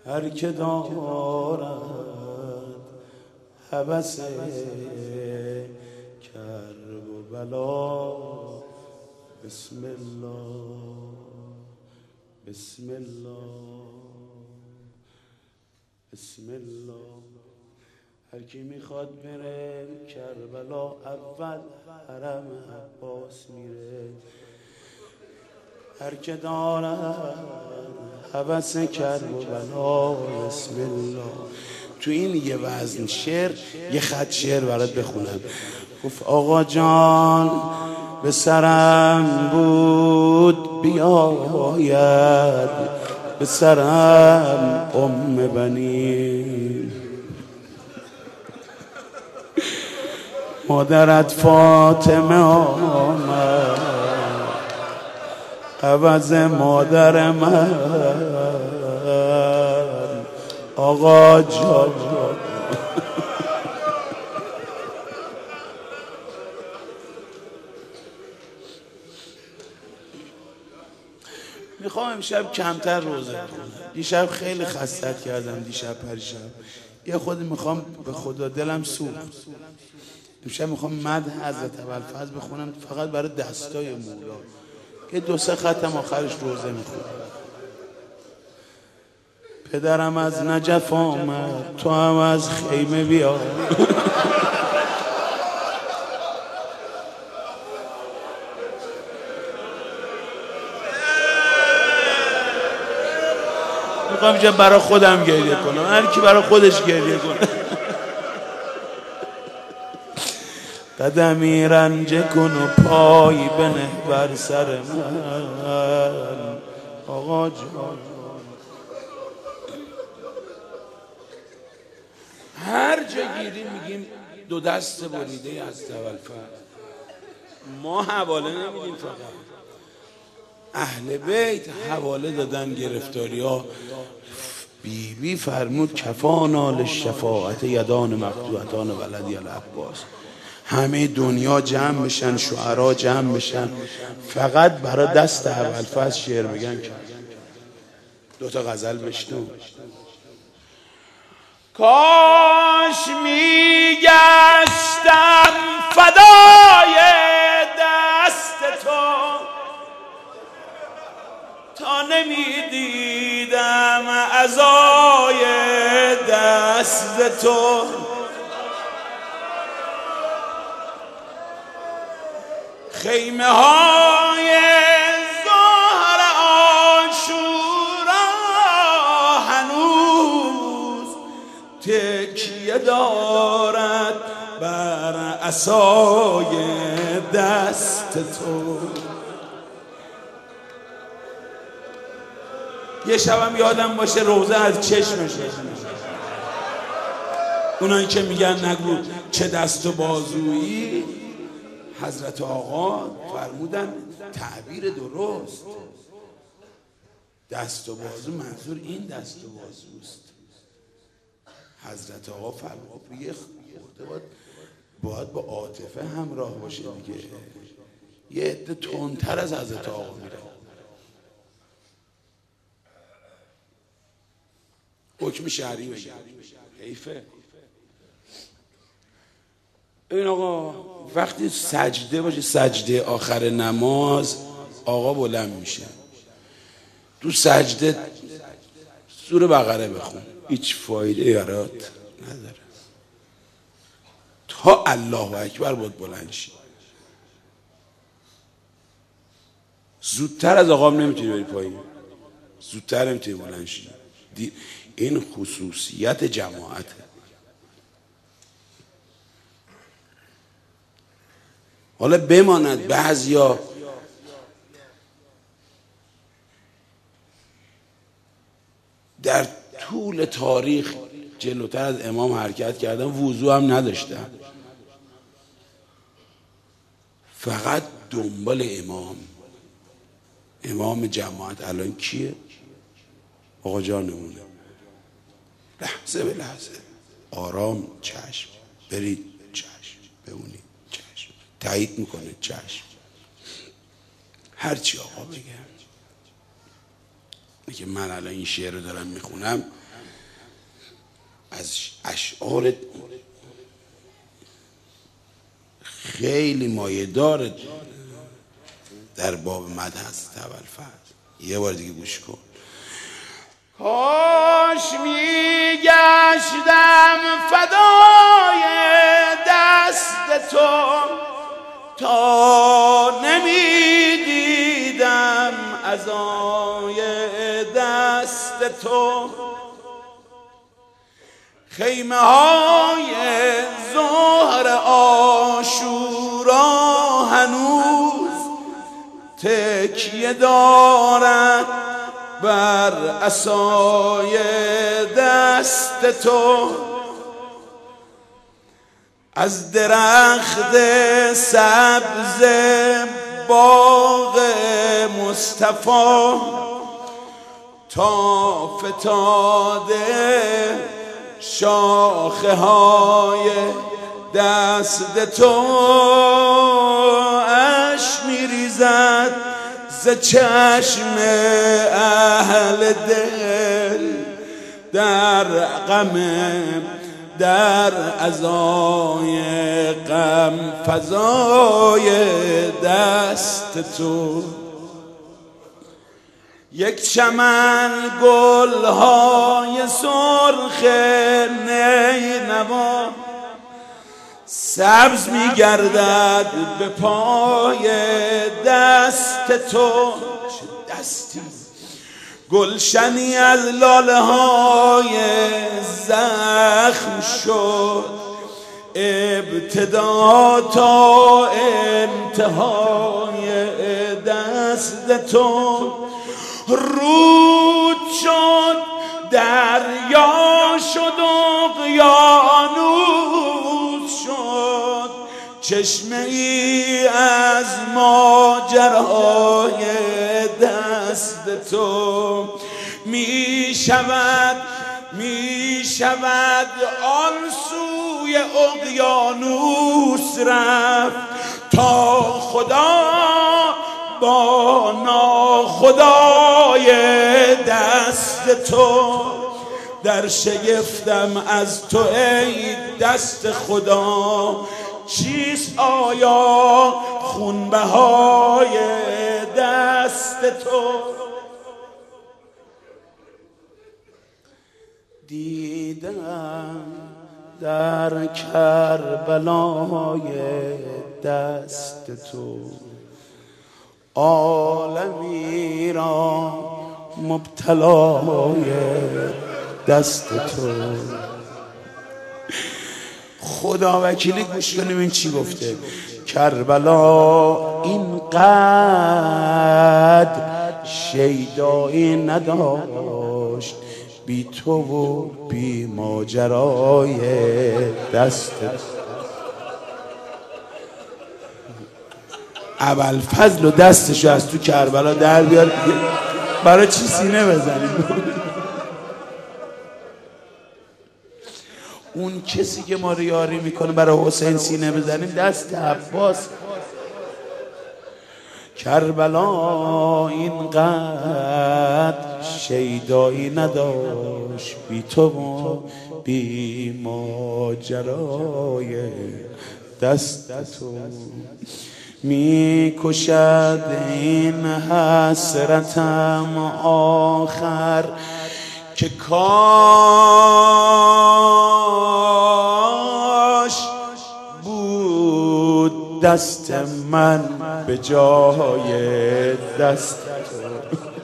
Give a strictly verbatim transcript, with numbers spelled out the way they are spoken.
هر که دارد هوس کرب و بلا، بسم الله بسم الله بسم الله. هر کی میخواد بره کربلا، اول حرم عباس میره. هر که دارد هوس کرب و بلا، بسم الله. تو این یه وزن شعر، یه خط شعر برات بخونم. گفت آقا جان به سرم بود بیاید، به سرم ام بنی. مادرت فاطمه آمد عوض مادر من، آقا جان. میخوام امشب کمتر روزه بخونم. دیشب خیلی خستت کردم، دیشب پریشب یه خود میخوام به خدا دلم سوخت. امشب میخوام مدح حضرت ابوالفضل بخونم، فقط برای دستای مولا. یه دو سه ختم آخرش روزه میخونم. پدرم از نجف آمد، تو هم از خیمه بیا. میخوام اینجا برای خودم گریه کنم، هر کی برای خودش گریه کنه. قدمی رنجه کن و پای بنه بر سر من، آقا جان. هر جا گیریم میگیم دو دست بریده از ابوالفضل. ما حواله نمیدیم، فقط اهل بیت حواله دادن گرفتاری ها. بی بی فرمود کفانا للشفاعت یدان مقطوعتان ولدی العباس. همه دنیا جمع بشن، شعرا جمع بشن، فقط برای دست ابوالفضل شعر میگن. دو تا غزل بشنو. کاش میگشتم فدای دست تو، تا نمیدیدم عزای دست تو. خیمه های ظهر عاشورا هنوز تکیه دارد بر عصای دست تو. یه شبم یادم باشه روزه از چشمش، اونایی که میگن نگو چه دست و بازویی، حضرت آقا فرمودن تعبیر درست. دست و بازو منظور این دست و بازوست. حضرت آقا فرمود یه خورده باید, باید با عاطفه همراه باشه دیگه. یه عده تندتر از حضرت آقا میره. حکم شرعی بگیر، حیفه. این آقا وقتی سجده باشه، سجده آخر نماز، آقا بلند میشه، تو سجده سوره بقره بخون، هیچ فایده یارات نداره. تا الله اکبر باید بلند شی. زودتر از آقام نمیتونی بری پایین، زودتر نمیتونی بلند شی. این خصوصیت جماعته. حالا بماند بعضیا در طول تاریخ جلوتر از امام حرکت کردن، وضو هم نداشتن، فقط دنبال امام. امام جماعت الان کیه؟ آقا جانمونه. لحظه به لحظه آرام، چشم، برید، چشم، بمونید، چشم، تایید میکنه، چشم، هرچی آقا بگم. میگه من الان این شعر رو دارم میخونم، از اشعار خیلی مایه داره در باب مدح حضرت ابوالفضل. یه بار دیگه گوش کن. کاش میگشتم فدای دست تو تا نمیدیدم عزای دست تو. خیمه های ظهر عاشورا هنوز تکیه دارد بر عصای دست تو. از درخت سبز باغ مصطفی تا فتاده شاخه های دست تو اش میریزد ز چشم اهل دل در غم در عزای غم فزای دست تو. یک چمن گلهای سرخ نینوا سبز میگردد به پای دست تو. چه دستی! گلشنی از لاله های زخم شد ابتدا تا انتهای دست تو. رود شد دریا شد اقیانوس شد چشمه ای از ماجرای دست تو. می شود می شود آن سوی اقیانوس رفت تا خدا با ناخدای دست تو. در شگفتم از تو ای دست خدا چیست آیا خونبهای دست تو. دیدم در کربلای دست تو عالمی را مبتلای دست تو. خدا وکیلی گوش کنیم این چی گفته. کربلا اینقدر شیدایی نداشت بی تو و بی ماجرای دست تو. ابوالفضل و دستشو از تو کربلا در بیار برای چی سینه بزنیم. اون کسی که ما رو یاری میکنه برای حسین سینه بزنیم دست عباس. کربلا اینقدر شیدایی نداشت بی تو و بی ماجرای دست تو. می کشد این حسرتم آخر که کاش بود دست من به جای دست تو.